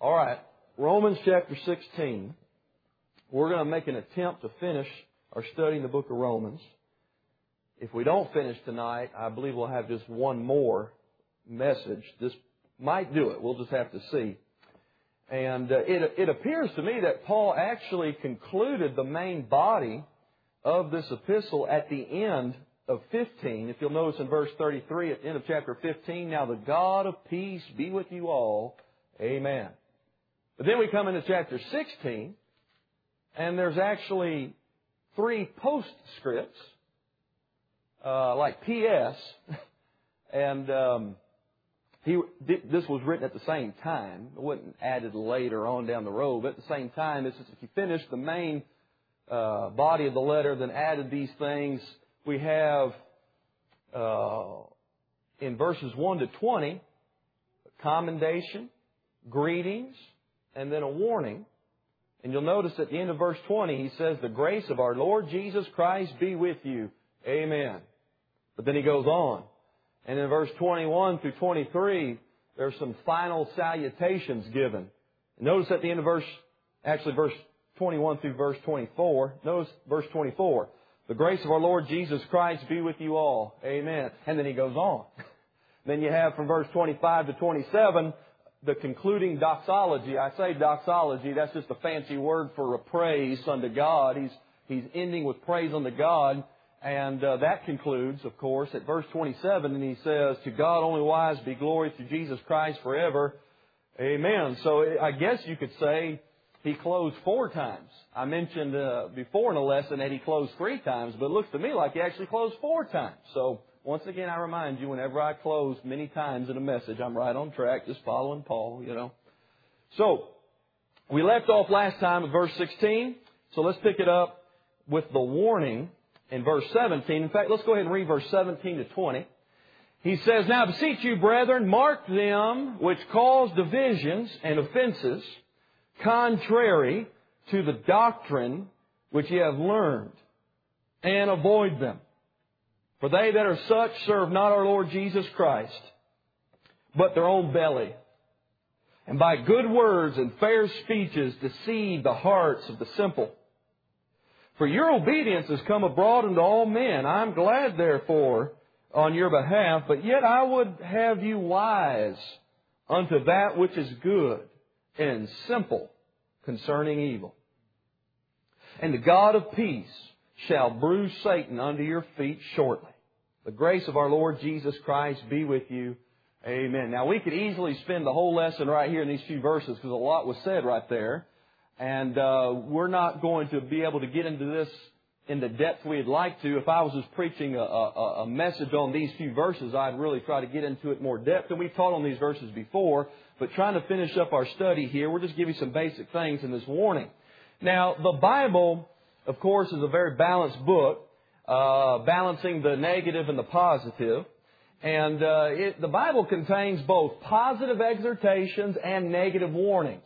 All right, Romans chapter 16. We're going to make an attempt to finish our study in the book of Romans. If we don't finish tonight, I believe we'll have just one more message. This might do it. We'll just have to see. And it appears to me that Paul actually concluded the main body of this epistle at the end of 15. If you'll notice in verse 33 at the end of chapter 15, now the God of peace be with you all. Amen. But then we come into chapter 16, and there's actually 3 postscripts, like P.S., and this was written at the same time. It wasn't added later on down the road, but at the same time, this is if you finish the main body of the letter, then added these things. We have in verses 1 to 20, commendation, greetings, and then a warning. And you'll notice at the end of verse 20, he says, the grace of our Lord Jesus Christ be with you. Amen. But then he goes on. And in verse 21 through 23, there's some final salutations given. And notice at the end of verse 21 through verse 24, notice verse 24. The grace of our Lord Jesus Christ be with you all. Amen. And then he goes on. Then you have from verse 25 to 27, the concluding doxology. I say doxology, that's just a fancy word for a praise unto God. He's ending with praise unto God. And that concludes, of course, at verse 27, and he says, to God only wise be glory through Jesus Christ forever. Amen. So I guess you could say he closed 4 times. I mentioned before in a lesson that he closed 3 times, but it looks to me like he actually closed 4 times. So once again, I remind you, whenever I close many times in a message, I'm right on track, just following Paul, you know. So, we left off last time with verse 16. So let's pick it up with the warning in verse 17. In fact, let's go ahead and read verse 17 to 20. He says, now beseech you, brethren, mark them which cause divisions and offenses, contrary to the doctrine which ye have learned, and avoid them. For they that are such serve not our Lord Jesus Christ, but their own belly, and by good words and fair speeches deceive the hearts of the simple. For your obedience has come abroad unto all men. I am glad, therefore, on your behalf, but yet I would have you wise unto that which is good, and simple concerning evil. And the God of peace shall bruise Satan under your feet shortly. The grace of our Lord Jesus Christ be with you. Amen. Now, we could easily spend the whole lesson right here in these few verses because a lot was said right there. And we're not going to be able to get into this in the depth we'd like to. If I was just preaching a message on these few verses, I'd really try to get into it more depth. And we've taught on these verses before. But trying to finish up our study here, we'll just give you some basic things in this warning. Now, the Bible, of course, is a very balanced book. Balancing the negative and the positive. And the Bible contains both positive exhortations and negative warnings.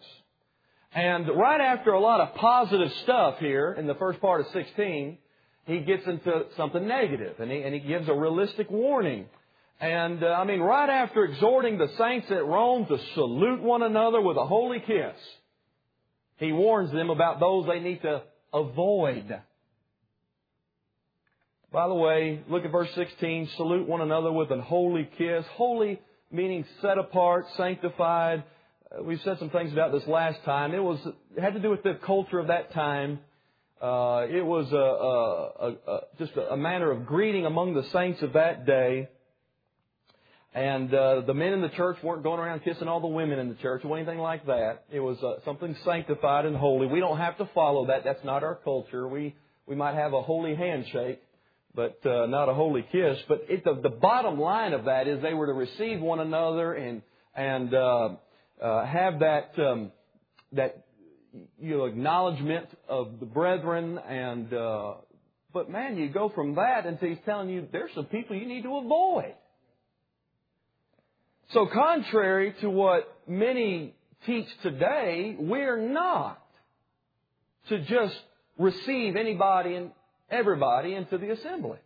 And right after a lot of positive stuff here in the first part of 16, he gets into something negative, and he gives a realistic warning. And right after exhorting the saints at Rome to salute one another with a holy kiss, he warns them about those they need to avoid. By the way, look at verse 16. Salute one another with an holy kiss. Holy meaning set apart, sanctified. We've said some things about this last time. It had to do with the culture of that time. It was just a manner of greeting among the saints of that day. And the men in the church weren't going around kissing all the women in the church or anything like that. It was something sanctified and holy. We don't have to follow that. That's not our culture. We might have a holy handshake, but not a holy kiss. But the bottom line of that is they were to receive one another and have that acknowledgement of the brethren. And but man, you go from that until he's telling you there's some people you need to avoid. So contrary to what many teach today, we're not to just receive anybody and everybody into the assembly.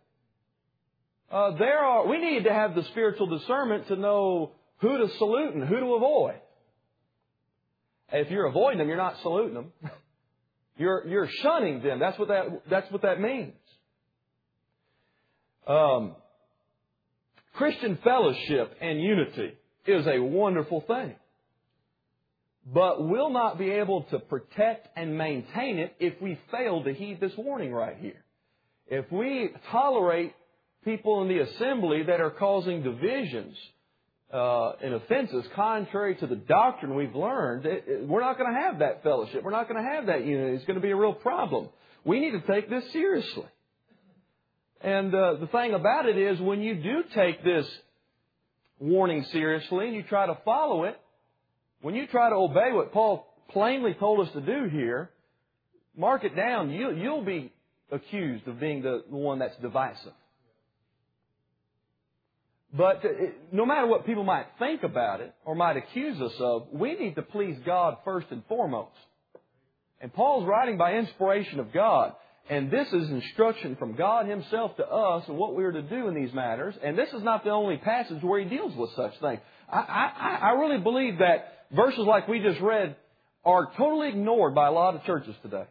We need to have the spiritual discernment to know who to salute and who to avoid. If you're avoiding them, you're not saluting them. You're shunning them. That's what that means. Christian fellowship and unity is a wonderful thing. But we'll not be able to protect and maintain it if we fail to heed this warning right here. If we tolerate people in the assembly that are causing divisions and offenses contrary to the doctrine we've learned, we're not going to have that fellowship. We're not going to have that unity. It's going to be a real problem. We need to take this seriously. And the thing about it is, when you do take this warning seriously and you try to follow it, when you try to obey what Paul plainly told us to do here, mark it down. You'll be accused of being the one that's divisive. But no matter what people might think about it or might accuse us of, we need to please God first and foremost. And Paul's writing by inspiration of God. And this is instruction from God Himself to us and what we are to do in these matters. And this is not the only passage where He deals with such things. I really believe that verses like we just read are totally ignored by a lot of churches today.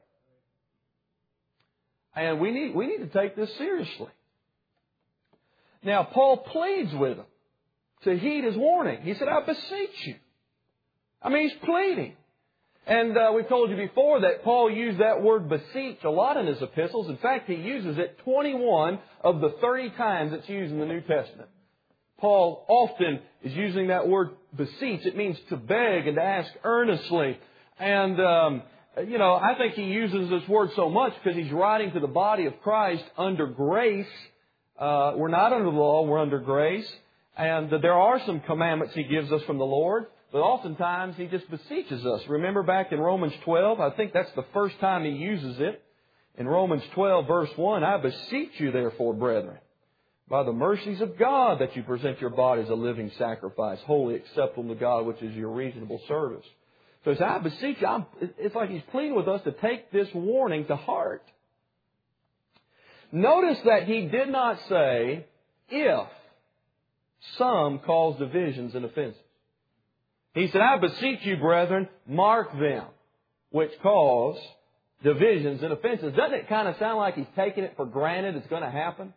And we need to take this seriously. Now, Paul pleads with them to heed his warning. He said, I beseech you. I mean, he's pleading. And we've told you before that Paul used that word beseech a lot in his epistles. In fact, he uses it 21 of the 30 times it's used in the New Testament. Paul often is using that word beseech. It means to beg and to ask earnestly. And, I think he uses this word so much because he's writing to the body of Christ under grace. We're not under the law, we're under grace. And there are some commandments he gives us from the Lord, but oftentimes he just beseeches us. Remember back in Romans 12, I think that's the first time he uses it. In Romans 12, verse 1, I beseech you therefore, brethren, by the mercies of God, that you present your bodies a living sacrifice, wholly acceptable to God, which is your reasonable service. So he said, I beseech you. It's like he's pleading with us to take this warning to heart. Notice that he did not say, if some cause divisions and offenses. He said, I beseech you, brethren, mark them, which cause divisions and offenses. Doesn't it kind of sound like he's taking it for granted it's going to happen?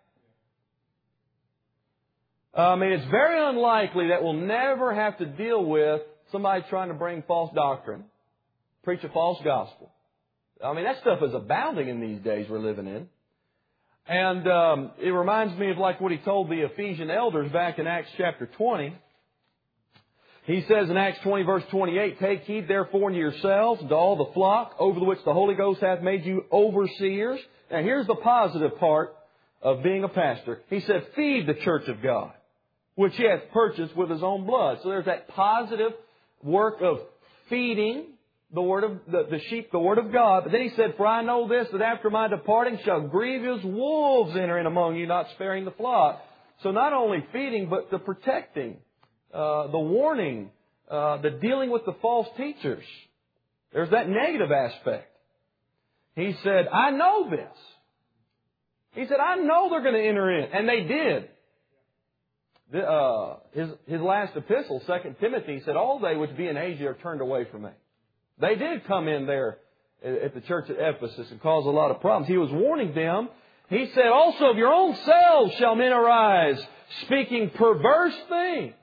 It's very unlikely that we'll never have to deal with somebody trying to bring false doctrine, preach a false gospel. That stuff is abounding in these days we're living in. And it reminds me of like what he told the Ephesian elders back in Acts chapter 20. He says in Acts 20 verse 28, take heed therefore unto yourselves and to all the flock over the which the Holy Ghost hath made you overseers. Now here's the positive part of being a pastor. He said, feed the church of God, which He hath purchased with His own blood. So there's that positive work of feeding the sheep, the Word of God. But then he said, for I know this, that after my departing shall grievous wolves enter in among you, not sparing the flock. So not only feeding, but the protecting, the warning, the dealing with the false teachers. There's that negative aspect. He said, I know this. He said, I know they're going to enter in. And they did. His last epistle, 2 Timothy, he said, all they which be in Asia are turned away from me. They did come in there at the church at Ephesus and cause a lot of problems. He was warning them. He said, also of your own selves shall men arise, speaking perverse things,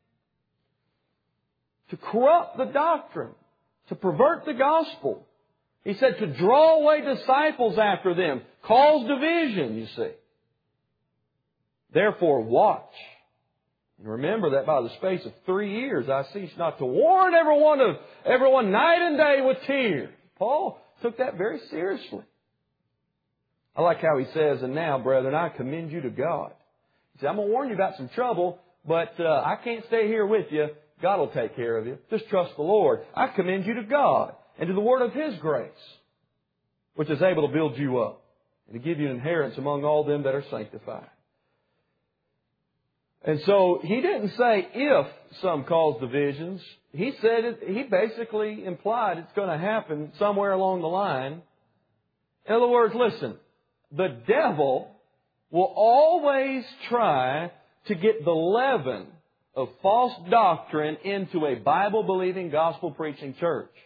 to corrupt the doctrine, to pervert the gospel. He said to draw away disciples after them, cause division, you see. Therefore watch. And remember that by the space of 3 years I ceased not to warn everyone night and day with tears. Paul took that very seriously. I like how he says, and now, brethren, I commend you to God. He said, I'm going to warn you about some trouble, but I can't stay here with you. God will take care of you. Just trust the Lord. I commend you to God and to the word of His grace, which is able to build you up and to give you an inheritance among all them that are sanctified. And so he didn't say if some cause divisions. He said he basically implied it's going to happen somewhere along the line. In other words, listen, the devil will always try to get the leaven of false doctrine into a Bible-believing, gospel-preaching church.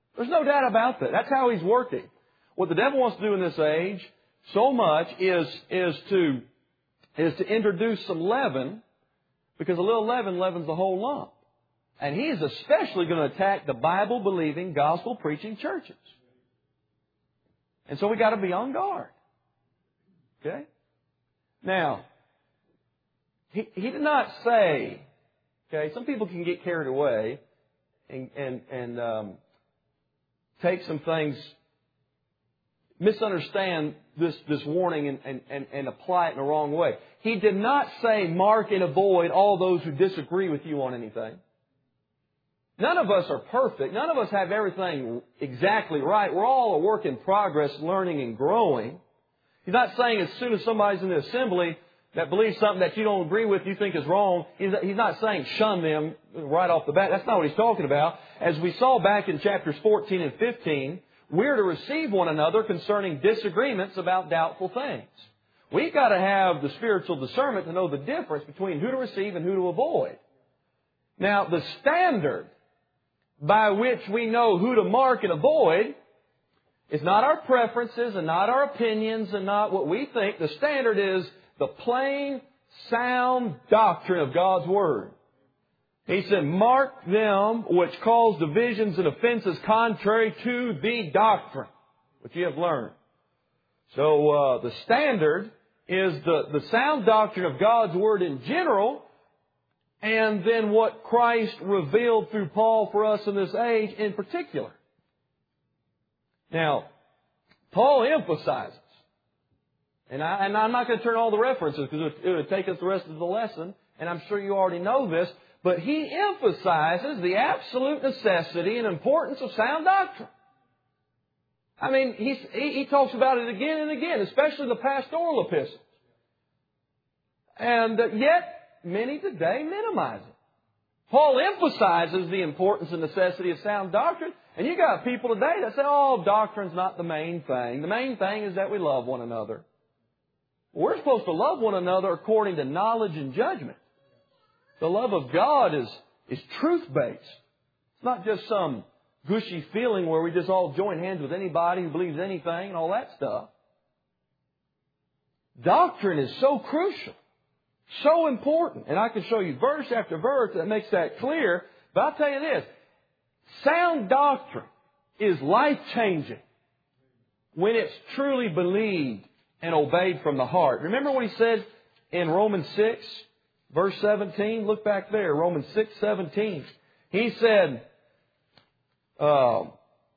There's no doubt about that. That's how he's working. What the devil wants to do in this age so much is to introduce some leaven, because a little leaven leavens the whole lump. And he is especially going to attack the Bible-believing, gospel-preaching churches. And so we got to be on guard. Okay? Now, he did not say, okay, some people can get carried away and take some things, misunderstand this warning and apply it in the wrong way. He did not say, mark and avoid all those who disagree with you on anything. None of us are perfect. None of us have everything exactly right. We're all a work in progress, learning and growing. He's not saying as soon as somebody's in the assembly that believes something that you don't agree with, you think is wrong, he's not saying shun them right off the bat. That's not what he's talking about. As we saw back in chapters 14 and 15, we're to receive one another concerning disagreements about doubtful things. We've got to have the spiritual discernment to know the difference between who to receive and who to avoid. Now, the standard by which we know who to mark and avoid is not our preferences and not our opinions and not what we think. The standard is the plain, sound doctrine of God's Word. He said, mark them which cause divisions and offenses contrary to the doctrine which you have learned. So the standard is the sound doctrine of God's Word in general, and then what Christ revealed through Paul for us in this age in particular. Now, Paul emphasizes, and I'm not going to turn all the references because it would take us the rest of the lesson, and I'm sure you already know this, but he emphasizes the absolute necessity and importance of sound doctrine. I mean, he talks about it again and again, especially the pastoral epistles. And yet, many today minimize it. Paul emphasizes the importance and necessity of sound doctrine, and you got people today that say, oh, doctrine's not the main thing. The main thing is that we love one another. We're supposed to love one another according to knowledge and judgment. The love of God is truth-based. It's not just some gushy feeling where we just all join hands with anybody who believes anything and all that stuff. Doctrine is so crucial, so important. And I can show you verse after verse that makes that clear. But I'll tell you this, sound doctrine is life-changing when it's truly believed and obeyed from the heart. Remember what he said in Romans 6, verse 17? Look back there, Romans 6:17. He said, but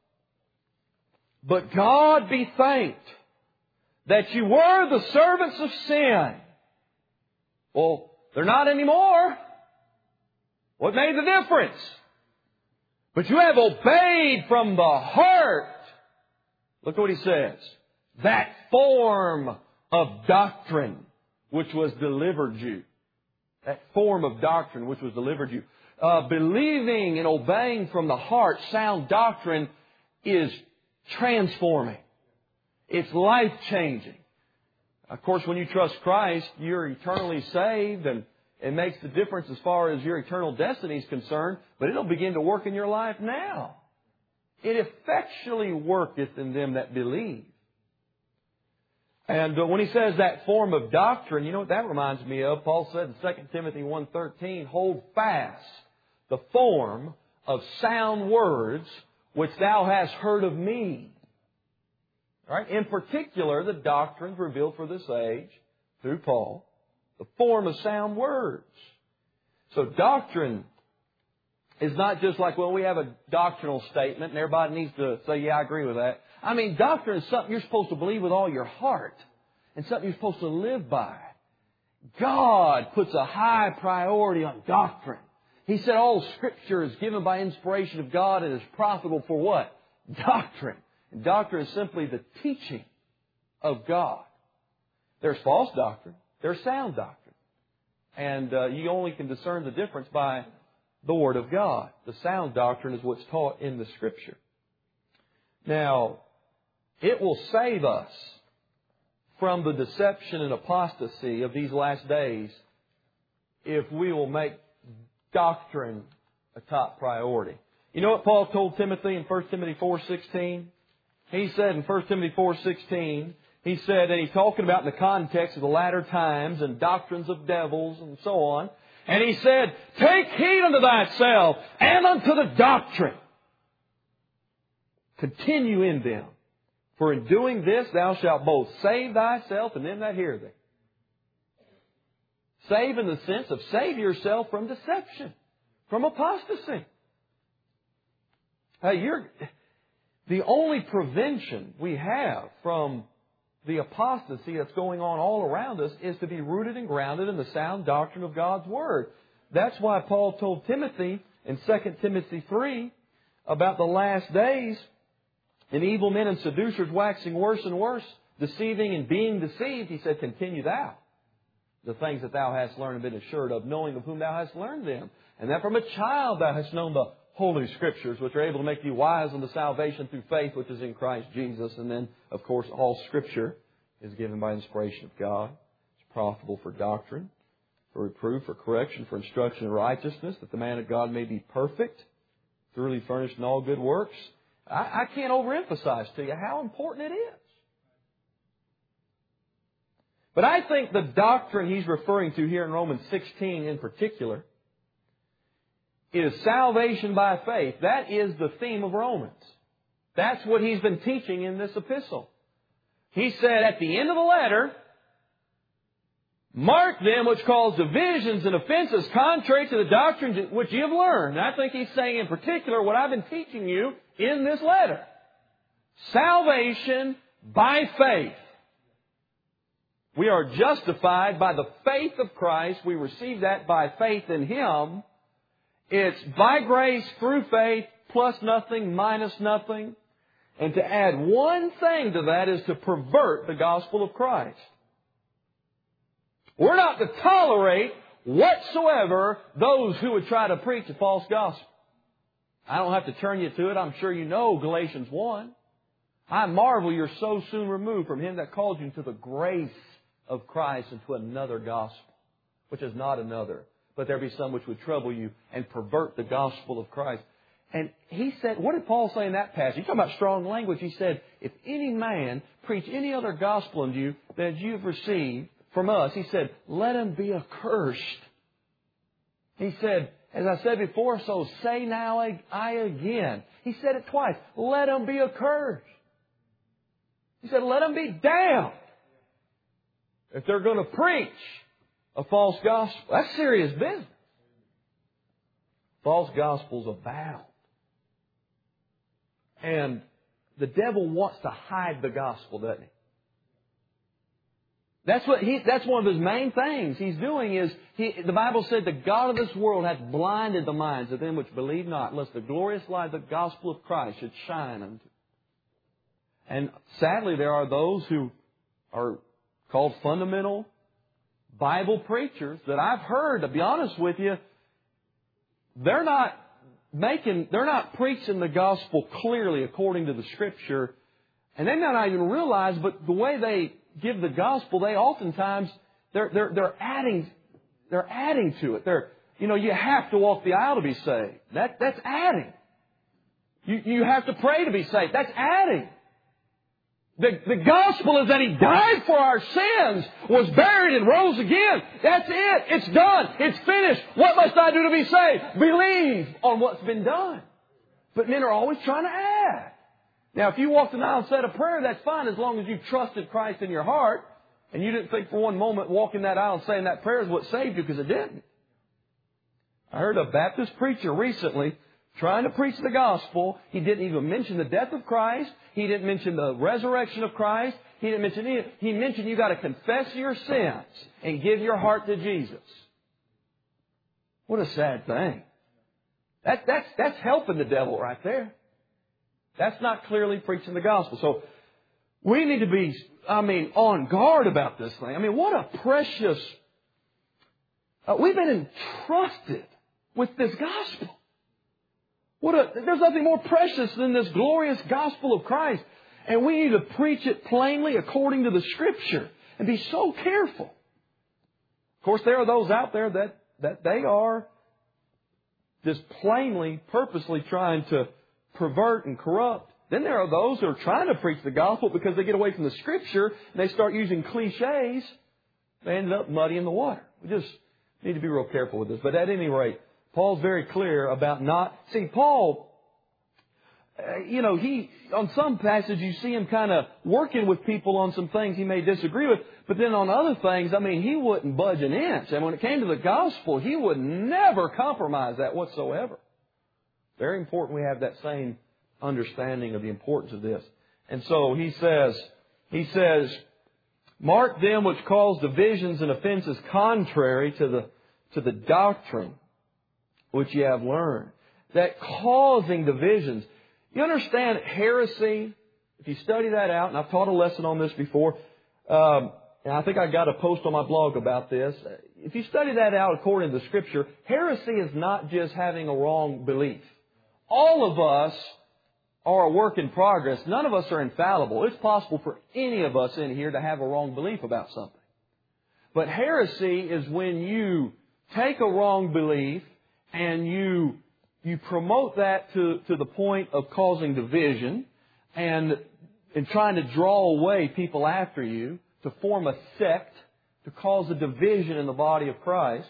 God be thanked that you were the servants of sin. Well, they're not anymore. What made the difference? But you have obeyed from the heart. Look what he says. That form of doctrine which was delivered you. That form of doctrine which was delivered you. Believing and obeying from the heart, sound doctrine is transforming. It's life-changing. Of course, when you trust Christ, you're eternally saved, and it makes the difference as far as your eternal destiny is concerned, but it'll begin to work in your life now. It effectually worketh in them that believe. And when he says that form of doctrine, you know what that reminds me of? Paul said in 2 Timothy 1:13, hold fast the form of sound words which thou hast heard of me. All right? In particular, the doctrines revealed for this age through Paul, the form of sound words. So doctrine is not just like, well, we have a doctrinal statement and everybody needs to say, yeah, I agree with that. I mean, doctrine is something you're supposed to believe with all your heart and something you're supposed to live by. God puts a high priority on doctrine. He said all Scripture is given by inspiration of God and is profitable for what? Doctrine. And doctrine is simply the teaching of God. There's false doctrine. There's sound doctrine. And you only can discern the difference by the Word of God. The sound doctrine is what's taught in the Scripture. Now, it will save us from the deception and apostasy of these last days if we will make doctrine a top priority. You know what Paul told Timothy in 1 Timothy 4:16? He said in 1 Timothy 4:16, he said, and he's talking about in the context of the latter times and doctrines of devils and so on. And he said, take heed unto thyself and unto the doctrine. Continue in them. For in doing this thou shalt both save thyself and them that hear thee. Save in the sense of save yourself from deception, from apostasy. Hey, the only prevention we have from the apostasy that's going on all around us is to be rooted and grounded in the sound doctrine of God's Word. That's why Paul told Timothy in 2 Timothy 3 about the last days, and evil men and seducers waxing worse and worse, deceiving and being deceived. He said, continue thou the things that thou hast learned and been assured of, knowing of whom thou hast learned them. And that from a child thou hast known the Holy Scriptures, which are able to make you wise unto salvation through faith, which is in Christ Jesus. And then, of course, all Scripture is given by inspiration of God. It's profitable for doctrine, for reproof, for correction, for instruction in righteousness, that the man of God may be perfect, thoroughly furnished in all good works. I can't overemphasize to you how important it is. But I think the doctrine he's referring to here in Romans 16 in particular is salvation by faith. That is the theme of Romans. That's what he's been teaching in this epistle. He said at the end of the letter, mark them which cause divisions and offenses contrary to the doctrine which you have learned. And I think he's saying in particular what I've been teaching you in this letter. Salvation by faith. We are justified by the faith of Christ. We receive that by faith in Him. It's by grace through faith, plus nothing, minus nothing. And to add one thing to that is to pervert the gospel of Christ. We're not to tolerate whatsoever those who would try to preach a false gospel. I don't have to turn you to it. I'm sure you know Galatians 1. I marvel you're so soon removed from Him that called you to the grace of Christ into another gospel, which is not another. But there be some which would trouble you and pervert the gospel of Christ. And he said, what did Paul say in that passage? He's talking about strong language. He said, if any man preach any other gospel unto you that you've received from us, he said, let him be accursed. He said, as I said before, so say now I again. He said it twice. Let him be accursed. He said, let him be damned. If they're going to preach a false gospel, that's serious business. False gospels abound. And the devil wants to hide the gospel, doesn't he? That's one of his main things he's doing is, the Bible said, the God of this world hath blinded the minds of them which believe not, lest the glorious light of the gospel of Christ should shine unto them. And sadly, there are those who are called fundamental Bible preachers that I've heard, to be honest with you, they're not preaching the gospel clearly according to the Scripture. And they may not even realize, but the way they give the gospel, they oftentimes, they're adding to it. You have to walk the aisle to be saved. That's adding. You have to pray to be saved. That's adding. The gospel is that He died for our sins, was buried and rose again. That's it. It's done. It's finished. What must I do to be saved? Believe on what's been done. But men are always trying to add. Now, if you walked an aisle and said a prayer, that's fine as long as you trusted Christ in your heart and you didn't think for one moment walking that aisle and saying that prayer is what saved you, because it didn't. I heard a Baptist preacher recently trying to preach the gospel. He didn't even mention the death of Christ. He didn't mention the resurrection of Christ. He didn't mention anything. He mentioned you got to confess your sins and give your heart to Jesus. What a sad thing. That's helping the devil right there. That's not clearly preaching the gospel. So we need to be, on guard about this thing. What a precious... we've been entrusted with this gospel. There's nothing more precious than this glorious gospel of Christ. And we need to preach it plainly according to the Scripture and be so careful. Of course, there are those out there that they are just plainly, purposely trying to pervert and corrupt. Then there are those who are trying to preach the gospel because they get away from the Scripture and they start using cliches. They end up muddying the water. We just need to be real careful with this. But at any rate, Paul's very clear about not... See, Paul, he on some passages you see him kind of working with people on some things he may disagree with. But then on other things, he wouldn't budge an inch. And when it came to the gospel, he would never compromise that whatsoever. Very important we have that same understanding of the importance of this. And so he says, mark them which cause divisions and offenses contrary to the doctrine which ye have learned. That causing divisions. You understand heresy? If you study that out, and I've taught a lesson on this before, and I think I got a post on my blog about this. If you study that out according to the Scripture, heresy is not just having a wrong belief. All of us are a work in progress. None of us are infallible. It's possible for any of us in here to have a wrong belief about something. But heresy is when you take a wrong belief and you promote that to the point of causing division and trying to draw away people after you to form a sect, to cause a division in the body of Christ.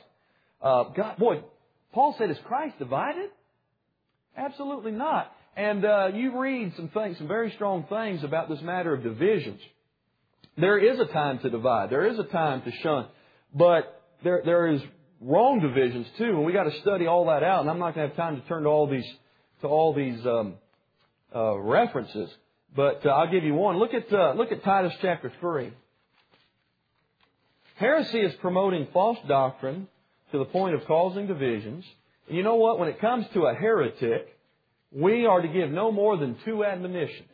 Paul said, is Christ divided? Absolutely not. And you read some very strong things about this matter of divisions. There is a time to divide. There is a time to shun. But there is wrong divisions too, and we got to study all that out. And I'm not going to have time to turn to all these references. But I'll give you one. Look at Titus chapter 3. Heresy is promoting false doctrine to the point of causing divisions. And you know what? When it comes to a heretic, we are to give no more than 2 admonitions.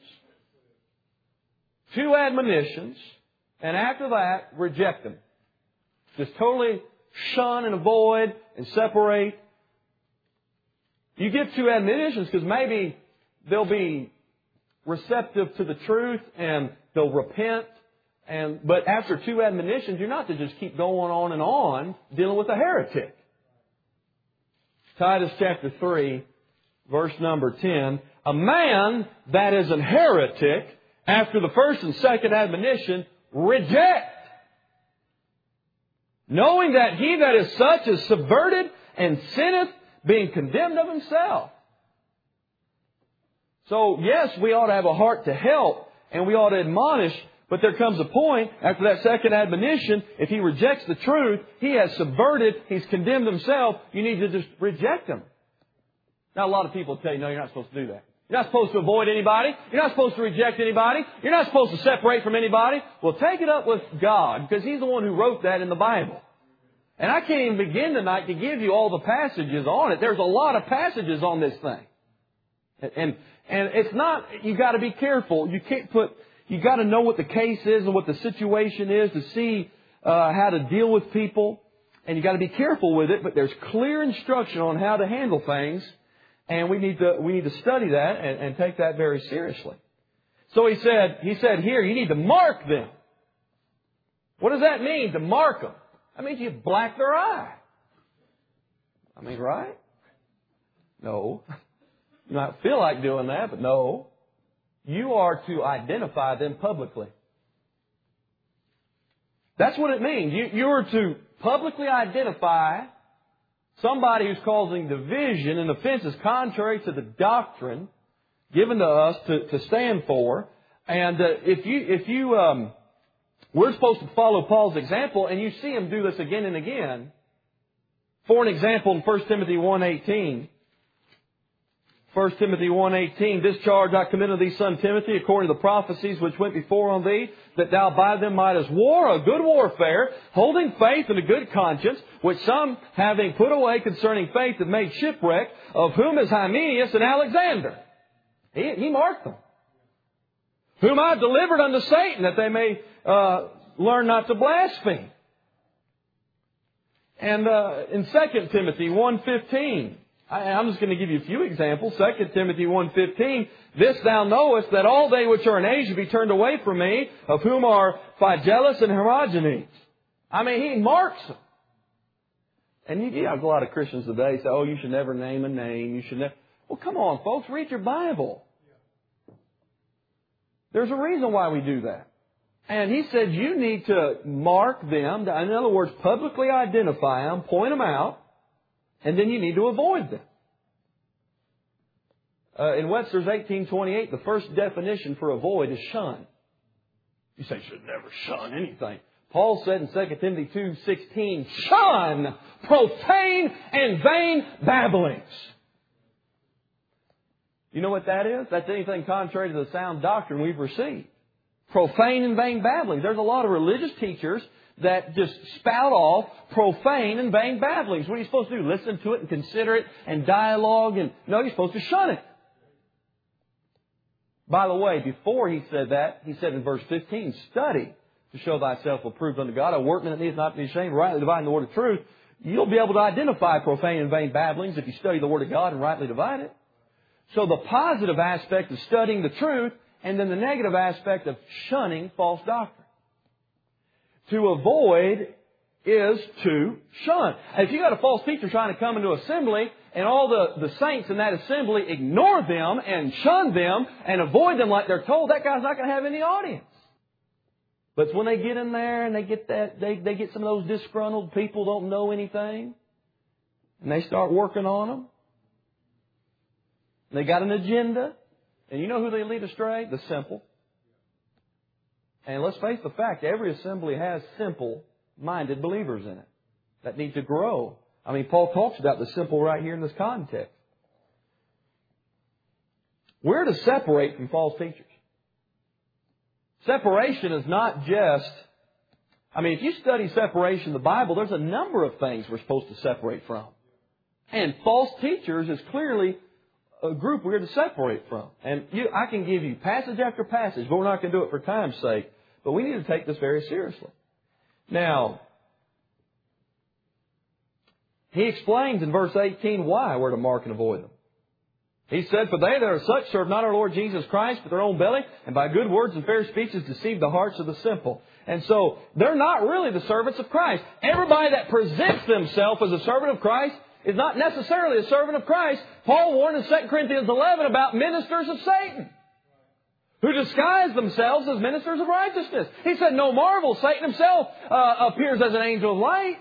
2 admonitions, and after that, reject them. Just totally shun and avoid and separate. You give 2 admonitions because maybe they'll be receptive to the truth and they'll repent. But after 2 admonitions, you're not to just keep going on and on dealing with a heretic. Titus chapter 3, verse number 10. A man that is an heretic, after the first and second admonition, reject. Knowing that he that is such is subverted and sinneth, being condemned of himself. So, yes, we ought to have a heart to help, and we ought to admonish, but there comes a point, after that second admonition, if he rejects the truth, he has subverted, he's condemned himself, you need to just reject him. Now, a lot of people tell you, no, you're not supposed to do that. You're not supposed to avoid anybody. You're not supposed to reject anybody. You're not supposed to separate from anybody. Well, take it up with God, because He's the one who wrote that in the Bible. And I can't even begin tonight to give you all the passages on it. There's a lot of passages on this thing. And it's not, you got to be careful. You got to know what the case is and what the situation is to see how to deal with people. And you got to be careful with it, but there's clear instruction on how to handle things. And we need to study that and take that very seriously. So he said here, you need to mark them. What does that mean, to mark them? That means you black their eye. Right? No. You might feel like doing that, but no. You are to identify them publicly. That's what it means. You are to publicly identify somebody who's causing division and offenses contrary to the doctrine given to us to stand for. And we're supposed to follow Paul's example, and you see him do this again and again. For an example, in 1 Timothy 1:18, 1 Timothy 1:18, this charge I commend unto thee, son Timothy, according to the prophecies which went before on thee, that thou by them mightest war a good warfare, holding faith and a good conscience, which some, having put away concerning faith, have made shipwreck, of whom is Hymenaeus and Alexander. He marked them. Whom I delivered unto Satan, that they may learn not to blaspheme. And in 2 Timothy 1:15, I'm just going to give you a few examples. 2 Timothy 1:15, this thou knowest, that all they which are in Asia be turned away from me, of whom are Phygellus and Hermogenes. He marks them. And you got a lot of Christians today say, oh, you should never name a name. You should never. Well, come on, folks. Read your Bible. There's a reason why we do that. And he said you need to mark them. In other words, publicly identify them, point them out, and then you need to avoid them. In Webster's 1828, the first definition for avoid is shun. You say, you should never shun anything. Paul said in 2 Timothy 2:16, shun profane and vain babblings. You know what that is? That's anything contrary to the sound doctrine we've received. Profane and vain babblings. There's a lot of religious teachers that just spout off profane and vain babblings. What are you supposed to do? Listen to it and consider it and dialogue? No, you're supposed to shun it. By the way, before he said that, he said in verse 15, study to show thyself approved unto God, a workman that needs not to be ashamed, rightly dividing the word of truth. You'll be able to identify profane and vain babblings if you study the word of God and rightly divide it. So the positive aspect of studying the truth, and then the negative aspect of shunning false doctrine. To avoid is to shun. If you got a false teacher trying to come into assembly, and all the saints in that assembly ignore them and shun them and avoid them like they're told, that guy's not going to have any audience. But it's when they get in there and they get some of those disgruntled people who don't know anything, and they start working on them. They got an agenda. And you know who they lead astray? The simple. And let's face the fact, every assembly has simple-minded believers in it that need to grow. I mean, Paul talks about the simple right here in this context. We're to separate from false teachers. Separation is not just... I mean, if you study separation in the Bible, there's a number of things we're supposed to separate from. And false teachers is clearly a group we're to separate from. And I can give you passage after passage, but we're not going to do it for time's sake. But we need to take this very seriously. Now, he explains in verse 18 why we're to mark and avoid them. He said, for they that are such serve not our Lord Jesus Christ, but their own belly, and by good words and fair speeches deceive the hearts of the simple. And so, they're not really the servants of Christ. Everybody that presents themselves as a servant of Christ is not necessarily a servant of Christ. Paul warned in 2 Corinthians 11 about ministers of Satan, who disguise themselves as ministers of righteousness. He said, no marvel, Satan himself appears as an angel of light.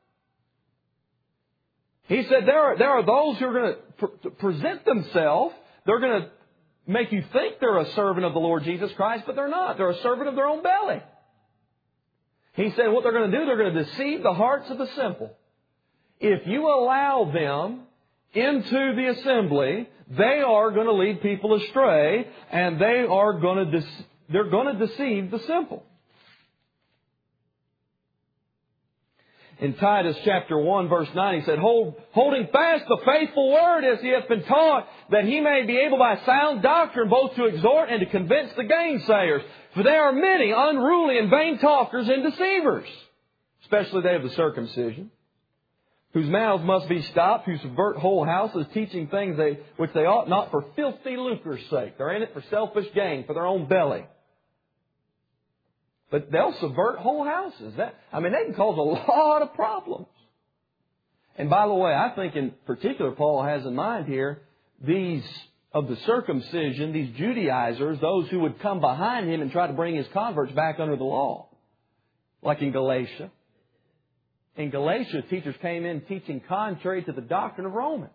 He said there are those who are going to present themselves. They're going to make you think they're a servant of the Lord Jesus Christ, but they're not. They're a servant of their own belly. He said what they're going to do, they're going to deceive the hearts of the simple. If you allow them into the assembly, they are going to lead people astray, and they're going to deceive the simple. In Titus chapter 1 verse 9, he said, holding fast the faithful word as he hath been taught, that he may be able by sound doctrine both to exhort and to convince the gainsayers. For there are many unruly and vain talkers and deceivers, especially they of the circumcision, whose mouths must be stopped, who subvert whole houses, teaching things which they ought not for filthy lucre's sake. They're in it for selfish gain, for their own belly. But they'll subvert whole houses. They can cause a lot of problems. And by the way, I think in particular Paul has in mind here these of the circumcision, these Judaizers, those who would come behind him and try to bring his converts back under the law. Like in Galatia. In Galatia, teachers came in teaching contrary to the doctrine of Romans.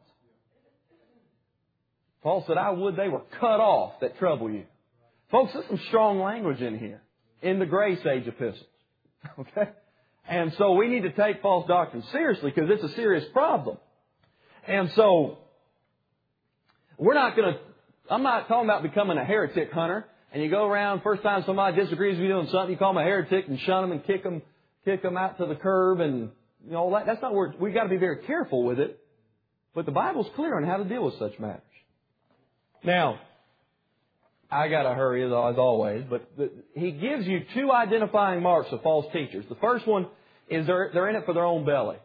Paul said, I would they were cut off that trouble you. Folks, there's some strong language in here, in the Grace Age epistles. Okay? And so we need to take false doctrine seriously because it's a serious problem. And so, I'm not talking about becoming a heretic hunter. And you go around, first time somebody disagrees with you doing something, you call them a heretic and shun them and kick them out to the curb and all that. That's not where we've got to be very careful with it. But the Bible's clear on how to deal with such matters. Now, I got to hurry as always, but he gives you two identifying marks of false teachers. The first one is they're in it for their own belly.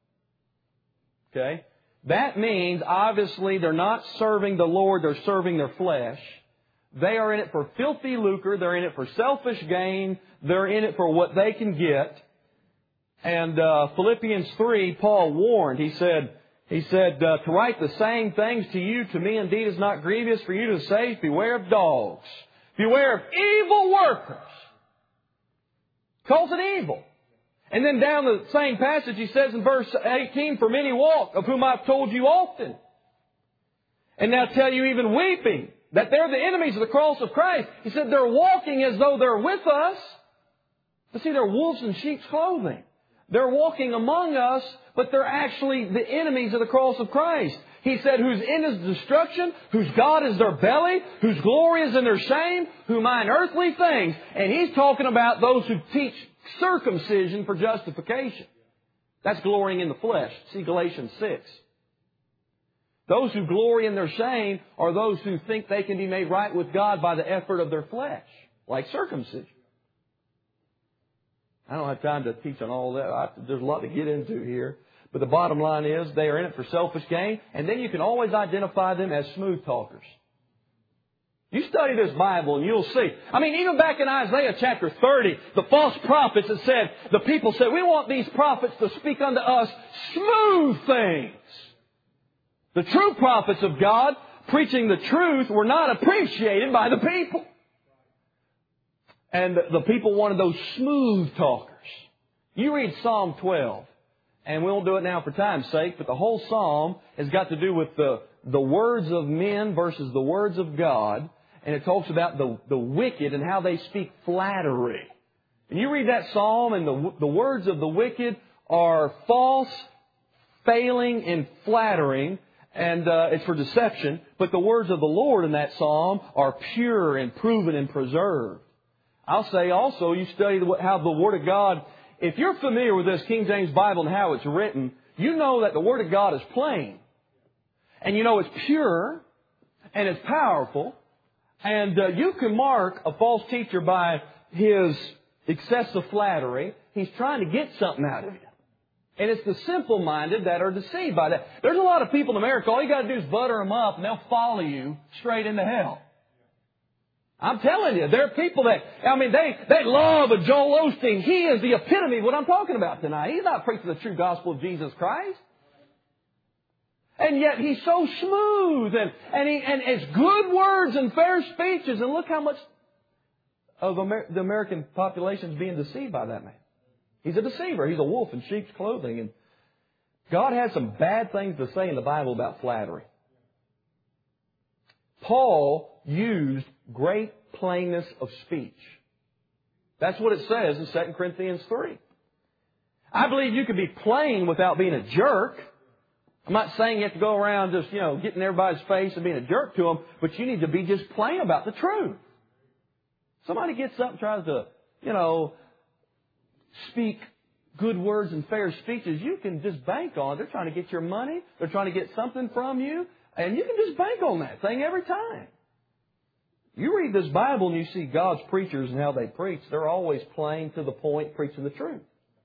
Okay? That means, obviously, they're not serving the Lord, they're serving their flesh. They are in it for filthy lucre, they're in it for selfish gain, they're in it for what they can get. And Philippians 3, Paul warned. He said, to write the same things to you, to me indeed is not grievous. For you to say, beware of dogs. Beware of evil workers. Calls it evil. And then down the same passage, he says in verse 18, for many walk, of whom I've told you often. And now tell you even weeping, that they're the enemies of the cross of Christ. He said they're walking as though they're with us. But see, they're wolves in sheep's clothing. They're walking among us, but they're actually the enemies of the cross of Christ. He said, whose end is destruction, whose God is their belly, whose glory is in their shame, who mind earthly things. And he's talking about those who teach circumcision for justification. That's glorying in the flesh. See Galatians 6. Those who glory in their shame are those who think they can be made right with God by the effort of their flesh, like circumcision. I don't have time to teach on all that. There's a lot to get into here. But the bottom line is they are in it for selfish gain. And then you can always identify them as smooth talkers. You study this Bible and you'll see. I mean, even back in Isaiah chapter 30, the false prophets had said, the people said, we want these prophets to speak unto us smooth things. The true prophets of God, preaching the truth, were not appreciated by the people. And the people wanted those smooth talkers. You read Psalm 12, and we won't do it now for time's sake, but the whole psalm has got to do with the words of men versus the words of God. And it talks about the wicked and how they speak flattery. And you read that psalm, and the words of the wicked are false, failing, and flattering. And it's for deception. But the words of the Lord in that psalm are pure and proven and preserved. I'll say also, you study how the Word of God, if you're familiar with this King James Bible and how it's written, you know that the Word of God is plain. And you know it's pure, and it's powerful. And you can mark a false teacher by his excessive flattery. He's trying to get something out of you. And it's the simple-minded that are deceived by that. There's a lot of people in America, all you got to do is butter them up and they'll follow you straight into hell. I'm telling you, there are people that, they love a Joel Osteen. He is the epitome of what I'm talking about tonight. He's not preaching the true gospel of Jesus Christ. And yet he's so smooth and it's good words and fair speeches. And look how much of the American population is being deceived by that man. He's a deceiver. He's a wolf in sheep's clothing. And God has some bad things to say in the Bible about flattery. Paul used great plainness of speech. That's what it says in 2 Corinthians 3. I believe you can be plain without being a jerk. I'm not saying you have to go around just, getting in everybody's face and being a jerk to them, but you need to be just plain about the truth. Somebody gets up and tries to, speak good words and fair speeches, you can just bank on it. They're trying to get your money. They're trying to get something from you. And you can just bank on that thing every time. You read this Bible and you see God's preachers and how they preach. They're always plain, to the point, preaching the truth.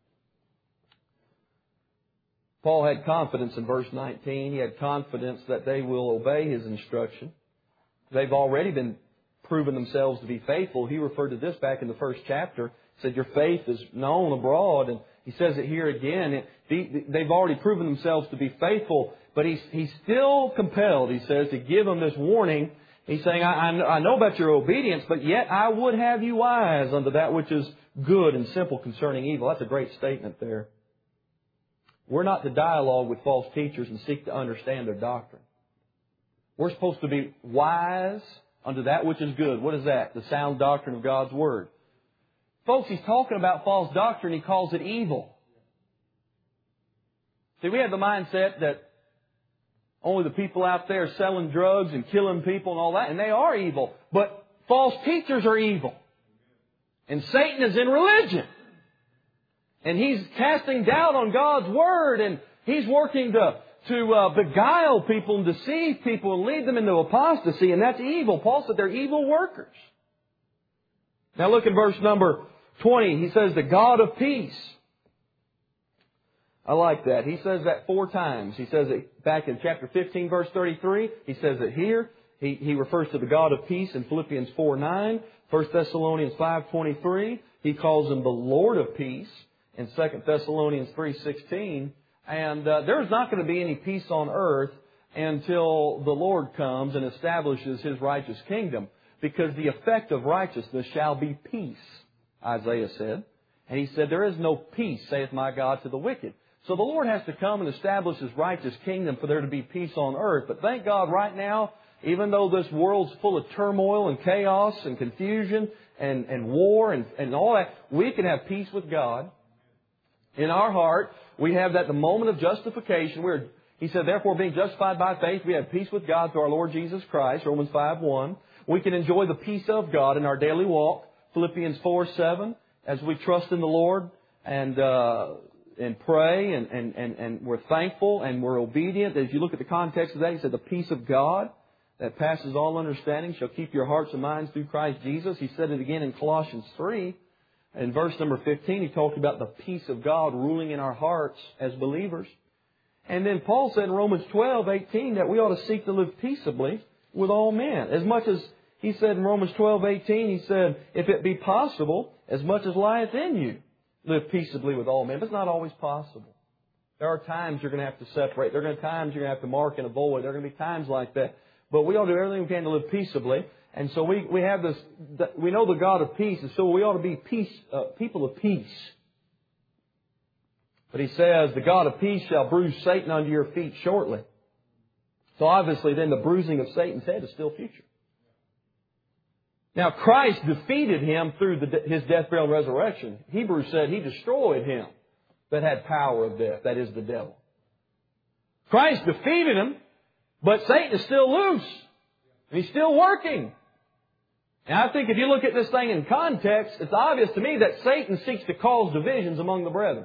Paul had confidence in verse 19. He had confidence that they will obey his instruction. They've already been proven themselves to be faithful. He referred to this back in the first chapter. He said, your faith is known abroad. And he says it here again. They've already proven themselves to be faithful. But he's still compelled, he says, to give them this warning. He's saying, I know about your obedience, but yet I would have you wise unto that which is good and simple concerning evil. That's a great statement there. We're not to dialogue with false teachers and seek to understand their doctrine. We're supposed to be wise unto that which is good. What is that? The sound doctrine of God's Word. Folks, he's talking about false doctrine. He calls it evil. See, we have the mindset that only the people out there selling drugs and killing people and all that, and they are evil. But false teachers are evil. And Satan is in religion. And he's casting doubt on God's Word, and he's working to beguile people and deceive people and lead them into apostasy, and that's evil. Paul said they're evil workers. Now look at verse number 20. He says, the God of peace. I like that. He says that 4 times. He says it back in chapter 15, verse 33. He says it here. He refers to the God of peace in Philippians 4:9. 1 Thessalonians 5:23. He calls Him the Lord of peace. in 2 Thessalonians 3:16. And there's not going to be any peace on earth until the Lord comes and establishes His righteous kingdom. Because the effect of righteousness shall be peace, Isaiah said. And He said, there is no peace, saith my God, to the wicked. So the Lord has to come and establish His righteous kingdom for there to be peace on earth. But thank God right now, even though this world's full of turmoil and chaos and confusion and war and all that, we can have peace with God. In our heart, we have that the moment of justification. He said, therefore, being justified by faith, we have peace with God through our Lord Jesus Christ, Romans 5:1. We can enjoy the peace of God in our daily walk, Philippians 4:7, as we trust in the Lord and pray and we're thankful and we're obedient. As you look at the context of that, He said, the peace of God that passes all understanding shall keep your hearts and minds through Christ Jesus. He said it again in Colossians 3. In verse number 15, He talked about the peace of God ruling in our hearts as believers. And then Paul said in Romans 12:18 that we ought to seek to live peaceably with all men. As much as he said in Romans 12:18, he said, if it be possible, as much as lieth in you, live peaceably with all men. But it's not always possible. There are times you're going to have to separate. There are going to be times you're going to have to mark and avoid. There are going to be times like that. But we ought to do everything we can to live peaceably. And so we have this, we know the God of peace, and so we ought to be people of peace. But He says, the God of peace shall bruise Satan under your feet shortly. So obviously then the bruising of Satan's head is still future. Now Christ defeated him through His death, burial, and resurrection. Hebrews said He destroyed him that had power of death, that is the devil. Christ defeated him, but Satan is still loose. And he's still working. And I think if you look at this thing in context, it's obvious to me that Satan seeks to cause divisions among the brethren.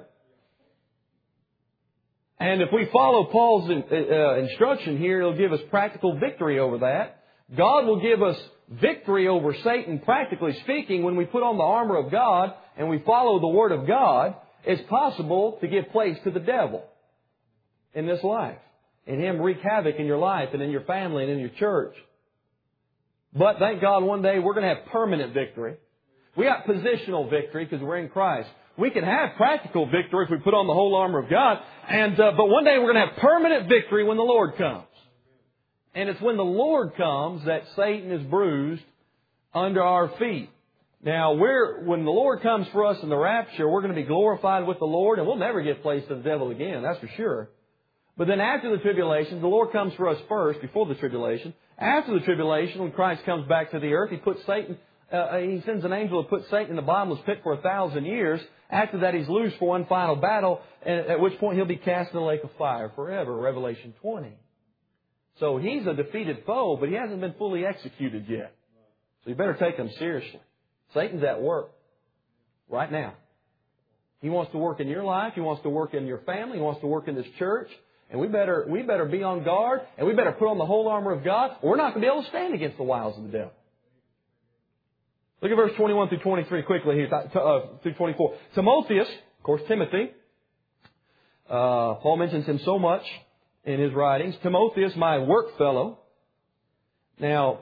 And if we follow Paul's instruction here, it'll give us practical victory over that. God will give us victory over Satan, practically speaking, when we put on the armor of God and we follow the Word of God. It's possible to give place to the devil in this life, and him wreak havoc in your life and in your family and in your church. But thank God one day we're going to have permanent victory. We got positional victory because we're in Christ. We can have practical victory if we put on the whole armor of God. But one day we're going to have permanent victory when the Lord comes. And it's when the Lord comes that Satan is bruised under our feet. Now, when the Lord comes for us in the rapture, we're going to be glorified with the Lord, and we'll never give place to the devil again, that's for sure. But then after the tribulation, the Lord comes for us first, before the tribulation. After the tribulation, when Christ comes back to the earth, He puts Satan, He sends an angel to put Satan in the bottomless pit for 1,000 years. After that, He's loose for one final battle, at which point He'll be cast in the lake of fire forever, Revelation 20. So He's a defeated foe, but He hasn't been fully executed yet. So you better take Him seriously. Satan's at work right now. He wants to work in your life. He wants to work in your family. He wants to work in this church. And we better be on guard, and we better put on the whole armor of God, or we're not going to be able to stand against the wiles of the devil. Look at verse 21 through 23 quickly here, through 24. Timotheus, of course Timothy, Paul mentions him so much in his writings. Timotheus, my work fellow. Now,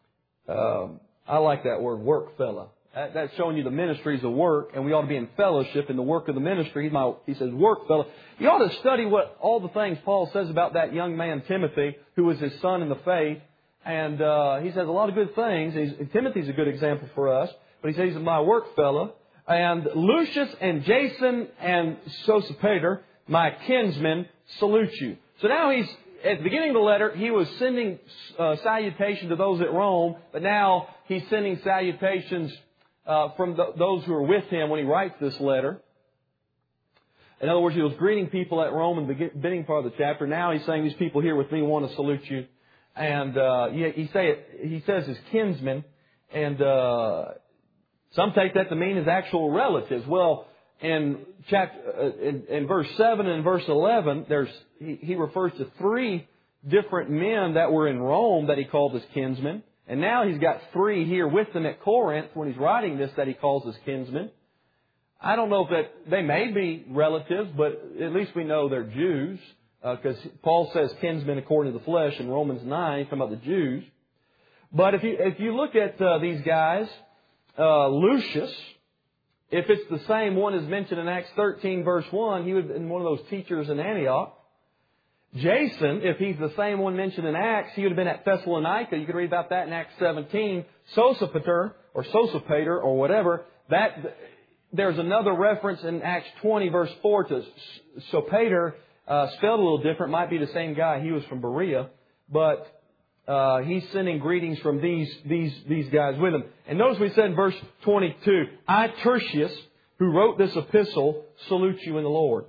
I like that word, work fellow. That's showing you the ministries of work, and we ought to be in fellowship in the work of the ministry. He says, work fellow. You ought to study all the things Paul says about that young man, Timothy, who was his son in the faith. And he says a lot of good things. Timothy's a good example for us. But he says he's my work fellow. And Lucius and Jason and Sosipater, my kinsmen, salute you. So now at the beginning of the letter, he was sending salutation to those at Rome. But now he's sending salutations from those who are with him when he writes this letter. In other words, he was greeting people at Rome in the beginning part of the chapter. Now he's saying, these people here with me want to salute you. And he says his kinsmen. And some take that to mean his actual relatives. Well, in verse 7 and verse 11, he refers to 3 different men that were in Rome that he called his kinsmen. And now he's got 3 here with them at Corinth when he's writing this that he calls his kinsmen. I don't know if they may be relatives, but at least we know they're Jews. Because Paul says kinsmen according to the flesh in Romans 9, talking about the Jews. But if you look at these guys, Lucius If it's the same one as mentioned in Acts 13 verse 1, he would have been one of those teachers in Antioch. Jason, if he's the same one mentioned in Acts, he would have been at Thessalonica. You could read about that in Acts 17. Sosipater or whatever. There's another reference in Acts 20 verse 4 to Sopater, spelled a little different. Might be the same guy. He was from Berea. But he's sending greetings from these guys with him. And notice we said in verse 22, I, Tertius, who wrote this epistle, salute you in the Lord.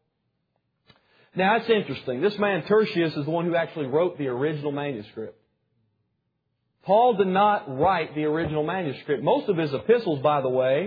Now, that's interesting. This man, Tertius, is the one who actually wrote the original manuscript. Paul did not write the original manuscript. Most of his epistles, by the way,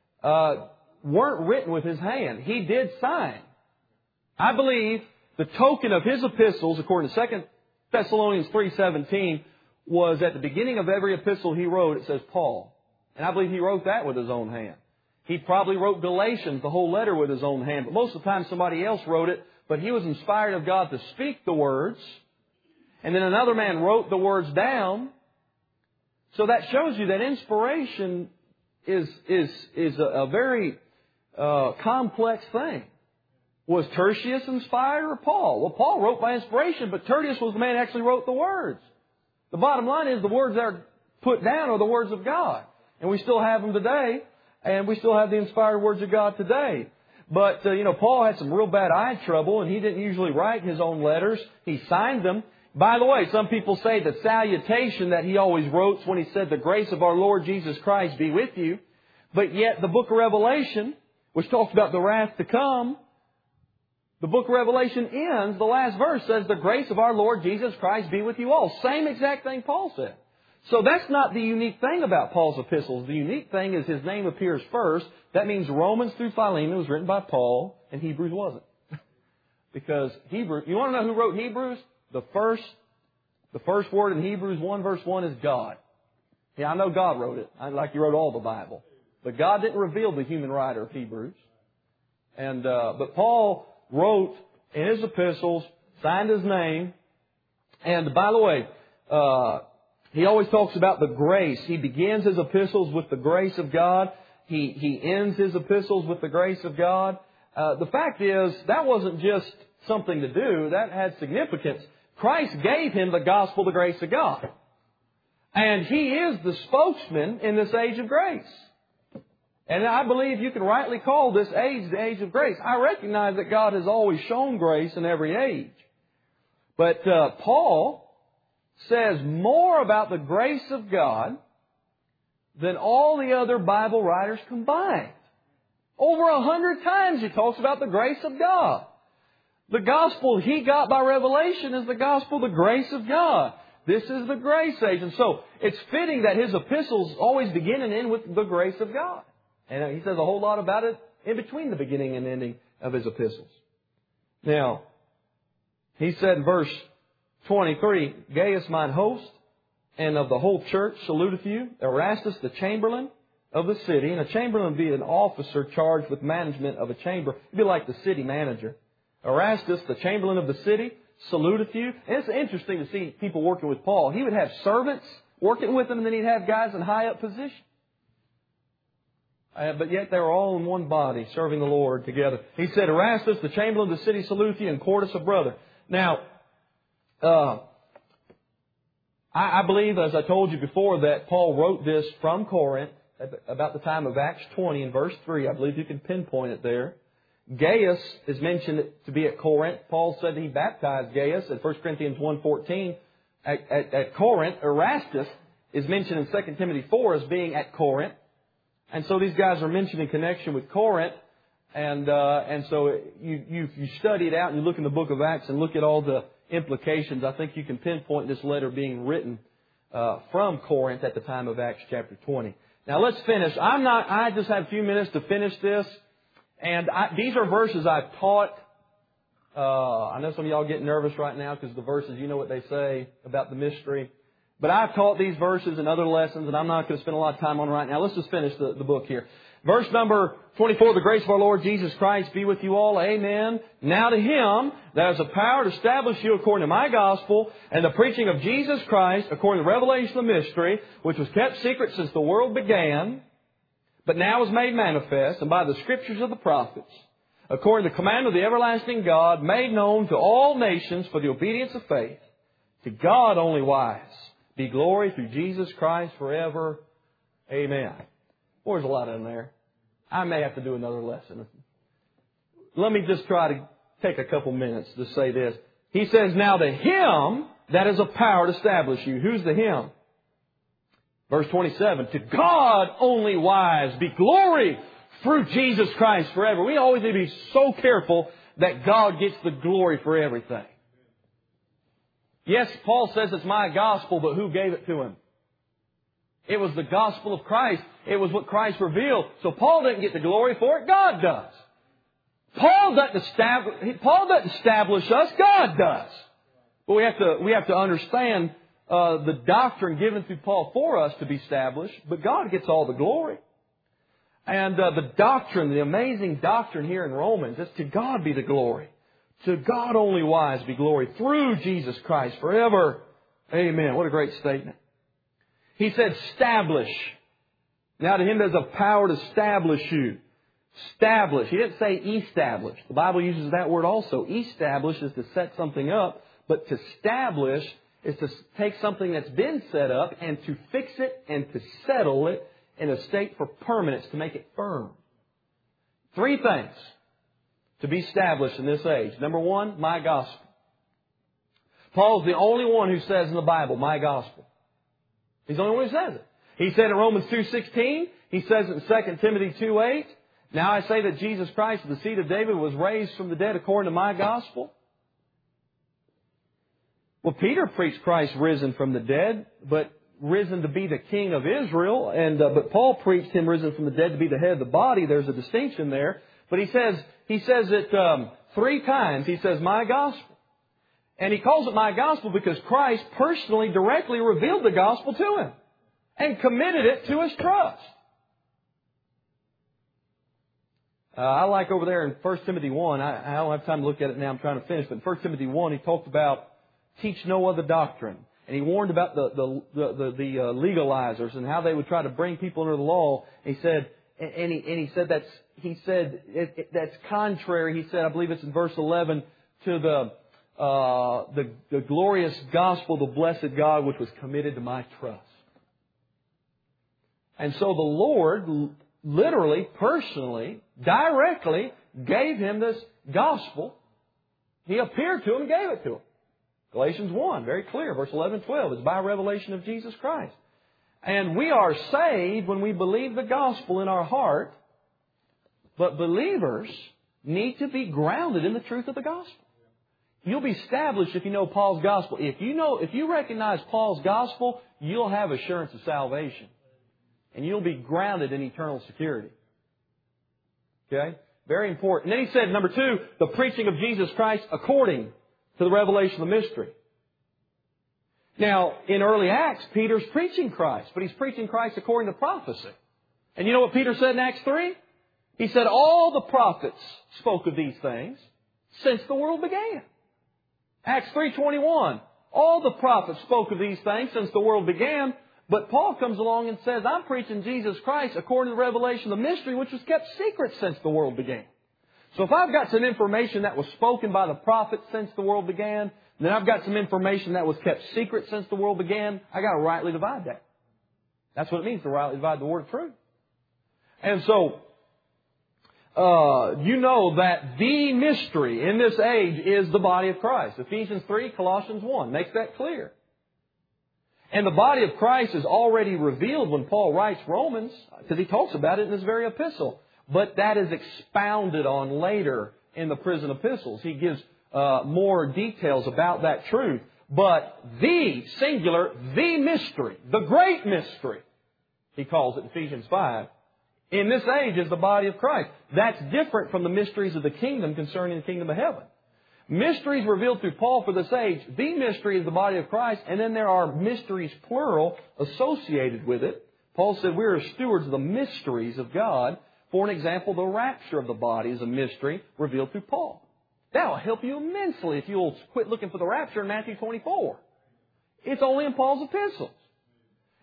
weren't written with his hand. He did sign. I believe the token of his epistles, according to 2 Thessalonians 3:17, was at the beginning of every epistle he wrote, it says Paul. And I believe he wrote that with his own hand. He probably wrote Galatians, the whole letter, with his own hand. But most of the time somebody else wrote it. But he was inspired of God to speak the words. And then another man wrote the words down. So that shows you that inspiration is a very complex thing. Was Tertius inspired or Paul? Well, Paul wrote by inspiration, but Tertius was the man who actually wrote the words. The bottom line is the words that are put down are the words of God. And we still have them today. And we still have the inspired words of God today. But, Paul had some real bad eye trouble, and he didn't usually write his own letters. He signed them. By the way, some people say the salutation that he always wrote when he said, the grace of our Lord Jesus Christ be with you. But yet the book of Revelation, which talks about the wrath to come, the book of Revelation ends, the last verse says, the grace of our Lord Jesus Christ be with you all. Same exact thing Paul said. So that's not the unique thing about Paul's epistles. The unique thing is his name appears first. That means Romans through Philemon was written by Paul, and Hebrews wasn't. Because you want to know who wrote Hebrews? The first word in Hebrews 1 verse 1 is God. Yeah, I know God wrote it, like He wrote all the Bible. But God didn't reveal the human writer of Hebrews. But Paul wrote in his epistles, signed his name. And by the way, he always talks about the grace. He begins his epistles with the grace of God. He ends his epistles with the grace of God. The fact is, that wasn't just something to do. That had significance. Christ gave him the gospel, the grace of God. And He is the spokesman in this age of grace. And I believe you can rightly call this age the age of grace. I recognize that God has always shown grace in every age. But Paul says more about the grace of God than all the other Bible writers combined. Over 100 times he talks about the grace of God. The gospel he got by revelation is the gospel, the grace of God. This is the grace age. And so it's fitting that his epistles always begin and end with the grace of God. And he says a whole lot about it in between the beginning and ending of his epistles. Now, he said in verse 23, Gaius mine host and of the whole church saluteth you. Erastus the chamberlain of the city. And a chamberlain would be an officer charged with management of a chamber. It'd be like the city manager. Erastus, the chamberlain of the city, saluteth you. And it's interesting to see people working with Paul. He would have servants working with him, and then he'd have guys in high up position. But yet they were all in one body, serving the Lord together. He said, Erastus, the chamberlain of the city, saluteth you, and Quartus, a brother. Now, I believe, as I told you before, that Paul wrote this from Corinth about the time of Acts 20 in verse 3. I believe you can pinpoint it there. Gaius is mentioned to be at Corinth. Paul said that he baptized Gaius at 1 Corinthians 1:14 at Corinth. Erastus is mentioned in 2 Timothy 4 as being at Corinth. And so these guys are mentioned in connection with Corinth. And so you study it out and you look in the book of Acts and look at all the implications. I think you can pinpoint this letter being written from Corinth at the time of Acts chapter 20. Now let's finish. I just have a few minutes to finish this. And these are verses I've taught. I know some of y'all get nervous right now because the verses, you know what they say about the mystery. But I've taught these verses in other lessons, and I'm not going to spend a lot of time on right now. Let's just finish the book here. Verse number 24, the grace of our Lord Jesus Christ be with you all. Amen. Now to Him that has the power to establish you according to my gospel and the preaching of Jesus Christ according to the revelation of the mystery, which was kept secret since the world began, but now is made manifest, and by the Scriptures of the prophets, according to the command of the everlasting God, made known to all nations for the obedience of faith, to God only wise, be glory through Jesus Christ forever. Amen. Boy, there's a lot in there. I may have to do another lesson. Let me just try to take a couple minutes to say this. He says, now to Him that is a power to establish you. Who's the Him? Verse 27, to God only wise be glory through Jesus Christ forever. We always need to be so careful that God gets the glory for everything. Yes, Paul says it's my gospel, but who gave it to him? It was the gospel of Christ. It was what Christ revealed. So Paul didn't get the glory for it. God does. Paul doesn't establish us. God does. But we have to understand the doctrine given through Paul for us to be established. But God gets all the glory. And the doctrine, the amazing doctrine here in Romans, is to God be the glory. To God only wise be glory through Jesus Christ forever. Amen. What a great statement. He said, establish. Now to Him there's a power to establish you. Establish. He didn't say establish. The Bible uses that word also. Establish is to set something up, but to establish is to take something that's been set up and to fix it and to settle it in a state for permanence, to make it firm. Three things to be established in this age. Number one, my gospel. Paul's the only one who says in the Bible, my gospel. He's the only one who says it. He said in Romans 2:16, he says it in 2 Timothy 2:8, now I say that Jesus Christ, the seed of David, was raised from the dead according to my gospel. Well, Peter preached Christ risen from the dead, but risen to be the king of Israel. But Paul preached Him risen from the dead to be the head of the body. There's a distinction there. But he says it 3 times. He says, my gospel. And he calls it my gospel because Christ personally, directly revealed the gospel to him and committed it to his trust. I like over there in 1 Timothy 1, I don't have time to look at it now, I'm trying to finish, but in 1 Timothy 1 he talked about teach no other doctrine. And he warned about the legalizers and how they would try to bring people under the law. He said, that's contrary. He said, I believe it's in verse 11, to the glorious gospel of the blessed God which was committed to my trust. And so the Lord literally, personally, directly gave him this gospel. He appeared to him and gave it to him. Galatians 1, very clear, verse 11 and 12, is by revelation of Jesus Christ. And we are saved when we believe the gospel in our heart, but believers need to be grounded in the truth of the gospel. You'll be established if you know Paul's gospel. If you recognize Paul's gospel, you'll have assurance of salvation. And you'll be grounded in eternal security. Okay? Very important. And then he said, number 2, the preaching of Jesus Christ according to the revelation of the mystery. Now, in early Acts, Peter's preaching Christ, but he's preaching Christ according to prophecy. And you know what Peter said in Acts 3? He said, all the prophets spoke of these things since the world began. Acts 3:21, all the prophets spoke of these things since the world began. But Paul comes along and says, I'm preaching Jesus Christ according to the revelation of the mystery, which was kept secret since the world began. So if I've got some information that was spoken by the prophets since the world began, then I've got some information that was kept secret since the world began, I got to rightly divide that. That's what it means to rightly divide the word of truth. And so, you know that the mystery in this age is the body of Christ. Ephesians 3, Colossians 1 makes that clear. And the body of Christ is already revealed when Paul writes Romans, because he talks about it in this very epistle. But that is expounded on later in the prison epistles. He gives more details about that truth. But the singular, the mystery, the great mystery, he calls it in Ephesians 5, in this age is the body of Christ. That's different from the mysteries of the kingdom concerning the kingdom of heaven. Mysteries revealed through Paul for this age. The mystery is the body of Christ, and then there are mysteries, plural, associated with it. Paul said we are stewards of the mysteries of God. For an example, the rapture of the body is a mystery revealed through Paul. That will help you immensely if you'll quit looking for the rapture in Matthew 24. It's only in Paul's epistles.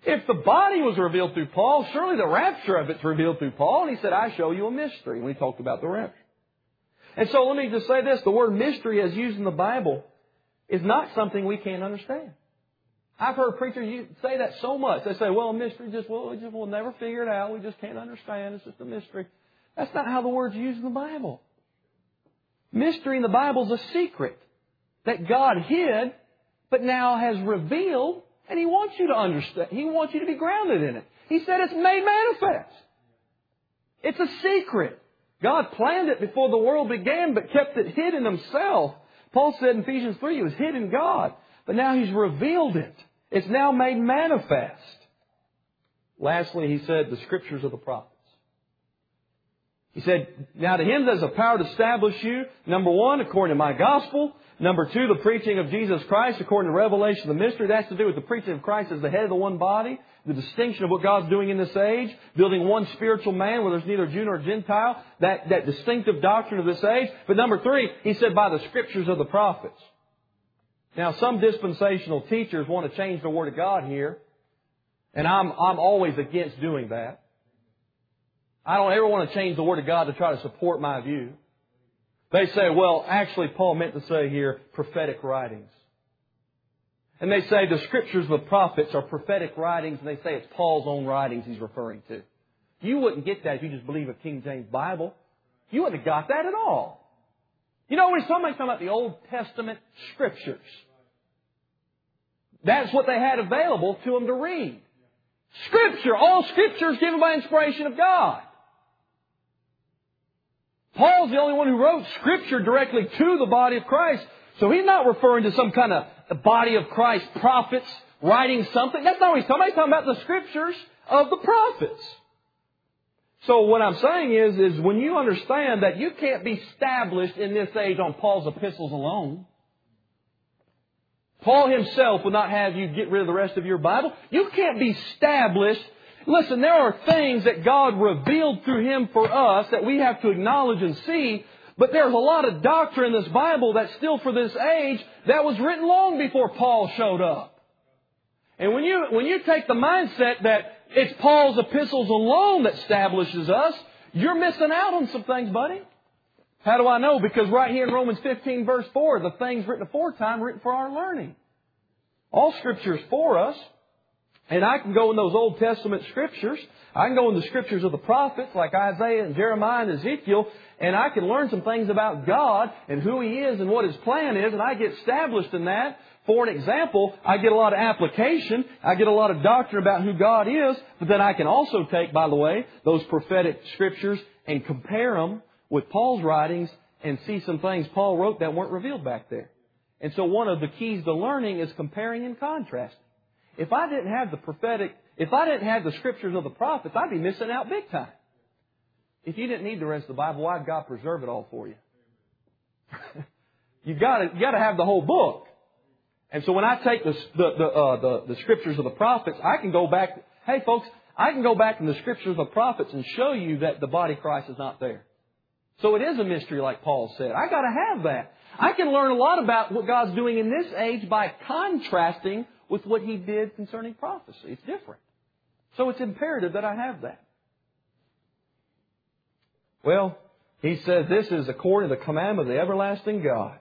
If the body was revealed through Paul, surely the rapture of it's revealed through Paul. And he said, I show you a mystery when he talked about the rapture. And so let me just say this. The word mystery as used in the Bible is not something we can't understand. I've heard preachers say that so much. They say, well, a mystery, we'll never figure it out. We just can't understand. It's just a mystery. That's not how the word's used in the Bible. Mystery in the Bible is a secret that God hid, but now has revealed, and He wants you to understand. He wants you to be grounded in it. He said it's made manifest. It's a secret. God planned it before the world began, but kept it hid in Himself. Paul said in Ephesians 3, it was hid in God, but now He's revealed it. It's now made manifest. Lastly, he said, the Scriptures of the prophets. He said, now to Him that has a power to establish you, number one, according to my gospel. Number two, the preaching of Jesus Christ, according to Revelation, the mystery. That has to do with the preaching of Christ as the head of the one body. The distinction of what God's doing in this age. Building one spiritual man where there's neither Jew nor Gentile. That distinctive doctrine of this age. But number three, he said, by the Scriptures of the prophets. Now, some dispensational teachers want to change the Word of God here. And I'm always against doing that. I don't ever want to change the Word of God to try to support my view. They say, well, actually, Paul meant to say here, prophetic writings. And they say the Scriptures of the prophets are prophetic writings, and they say it's Paul's own writings he's referring to. You wouldn't get that if you just believe a King James Bible. You wouldn't have got that at all. You know, when somebody's talking about the Old Testament Scriptures, that's what they had available to them to read. Scripture, all Scripture is given by inspiration of God. Paul's the only one who wrote Scripture directly to the body of Christ. So he's not referring to some kind of body of Christ prophets writing something. That's not what he's talking about. He's talking about the Scriptures of the prophets. So what I'm saying is when you understand that you can't be established in this age on Paul's epistles alone. Paul himself would not have you get rid of the rest of your Bible. You can't be established. Listen, there are things that God revealed through Him for us that we have to acknowledge and see. But there's a lot of doctrine in this Bible that's still for this age that was written long before Paul showed up. And when you take the mindset that it's Paul's epistles alone that establishes us, you're missing out on some things, buddy. How do I know? Because right here in Romans 15 verse 4, the things written aforetime written for our learning. All Scripture is for us. And I can go in those Old Testament Scriptures. I can go in the Scriptures of the prophets like Isaiah and Jeremiah and Ezekiel. And I can learn some things about God and who He is and what His plan is. And I get established in that. For an example, I get a lot of application. I get a lot of doctrine about who God is. But then I can also take, by the way, those prophetic Scriptures and compare them with Paul's writings and see some things Paul wrote that weren't revealed back there. And so one of the keys to learning is comparing and contrasting. If I didn't have the Scriptures of the prophets, I'd be missing out big time. If you didn't need the rest of the Bible, why'd God preserve it all for you? You got to have the whole book. And so when I take the Scriptures of the prophets, I can go back. Hey, folks, I can go back in the Scriptures of the prophets and show you that the body of Christ is not there. So it is a mystery, like Paul said. I got to have that. I can learn a lot about what God's doing in this age by contrasting with what He did concerning prophecy. It's different. So it's imperative that I have that. Well, he says this is according to the commandment of the everlasting God.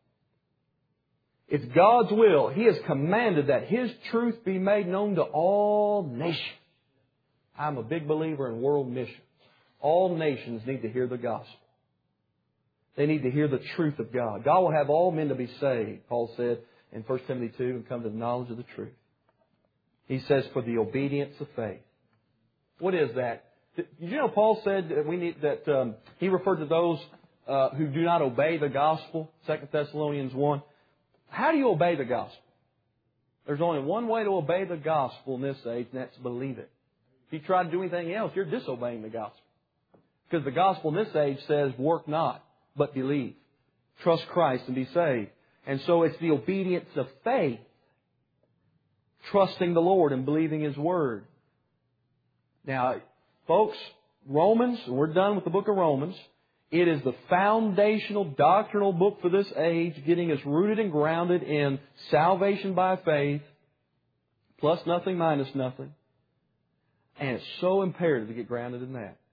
It's God's will. He has commanded that His truth be made known to all nations. I'm a big believer in world missions. All nations need to hear the gospel. They need to hear the truth of God. God will have all men to be saved, Paul said in 1 Timothy 2, and come to the knowledge of the truth. He says, for the obedience of faith. What is that? Did you know Paul said that he referred to those who do not obey the gospel, 2 Thessalonians 1. How do you obey the gospel? There's only one way to obey the gospel in this age, and that's to believe it. If you try to do anything else, you're disobeying the gospel. Because the gospel in this age says, work not, but believe. Trust Christ and be saved. And so it's the obedience of faith. Trusting the Lord and believing His Word. Now, folks, Romans, we're done with the book of Romans. It is the foundational doctrinal book for this age, getting us rooted and grounded in salvation by faith, Plus nothing, minus nothing. And it's so imperative to get grounded in that.